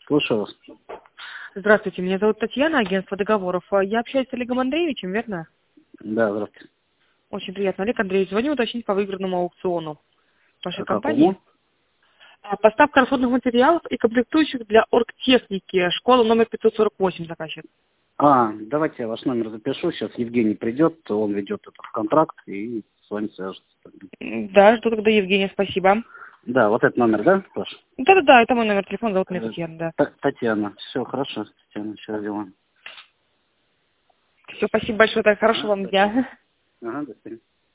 Слушаю вас. Здравствуйте, меня зовут Татьяна, агентство договоров. Я общаюсь с Олегом Андреевичем, верно? Да, здравствуйте. Очень приятно. Олег Андреевич, звоню уточнить по выигранному аукциону вашей А компании. какому? Поставка расходных материалов и комплектующих для оргтехники. Школа номер 548 заказчик. Давайте я ваш номер запишу. Сейчас Евгений придет, он ведет этот контракт и с вами свяжется. Да, жду тогда Евгения, спасибо. Да, вот этот номер, да, ваш? Да-да-да, это мой номер телефона, зовут меня Татьяна, да. Татьяна. Все, хорошо, Татьяна, сейчас делаем. Все, спасибо большое, так, хорошего вам дня. Ага, до свидания.